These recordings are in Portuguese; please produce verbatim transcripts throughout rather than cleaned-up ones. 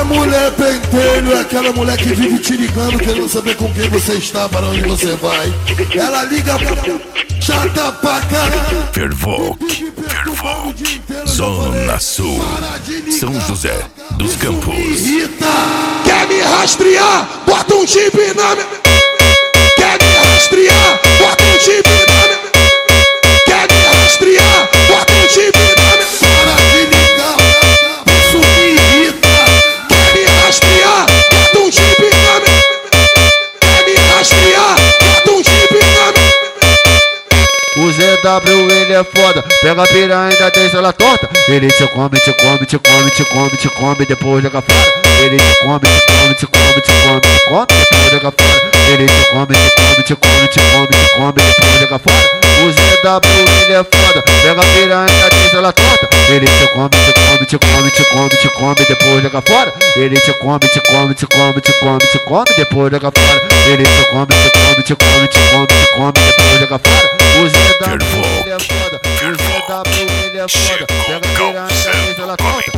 mulher pentelho é aquela mulher que vive te ligando, querendo saber com quem você está, para onde você vai. Ela liga pra chata pra caralho. Fervoque, Fervoque, Zona Sul, São José dos Campos. Irrita. Quer me rastrear? Bota um chip na minha. Quer me rastrear? Bota um chip na minha. Quer me rastrear? Bota um chip na minha. Para de ligar, isso me irrita. Quer me rastrear? Bota um chip na minha. Quer me rastrear? Bota um chip na minha. O Z W ele é foda, pega a piranha e ainda deixa ela torta. Ele te come, te come, te come, te come, te come, depois joga fora. Ele te come, te come, te come, te come, te come, depois joga fora. Ele te come, te come, te come, te come, te come, depois joga fora. O Z W ele é foda, pega a piranha e ainda deixa ela torta. Ele te come, te come, te come, te come, te come, depois joga fora. Ele te come, te come, te come, te come, te come, depois joga fora. Ele te come, te come, te come, te come, te come, depois joga fora. O Z W ele é foda, o Z W ele é foda, pega a piranha e deixa ela torta.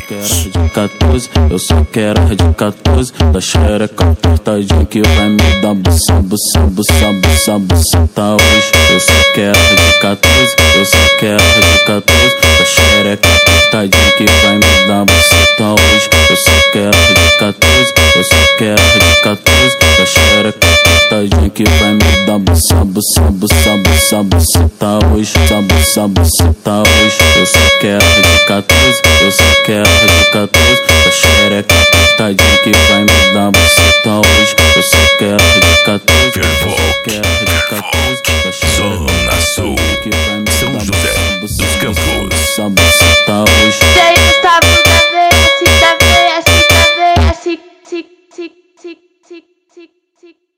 Eu só quero a de quatorze, da xereca apertadinha que vai me dar buça, buça, buça, buça, buça, tá hoje. Eu só quero a de quatorze, eu só quero a de quatorze, da xereca apertadinha que vai me dar buça, tá hoje. Eu só quero a de quatorze, eu só quero a de quatorze, da xereca apertadinha que vai me dar buça, buça, buça, buça, buça, tá hoje, buça, buça, tá hoje. Eu só quero a de quatorze, eu só quero a de quatorze, da xereca apertadinha que vai me dar buceta hoje. Eu só quero a de quatorze, eu só quero a de quatorze, da Zona Sul, São José dos Campos. Essa buceta hoje. Sei Gustavo da V S, da V S, da V S, tic, tic, tic, tic, tic, tic.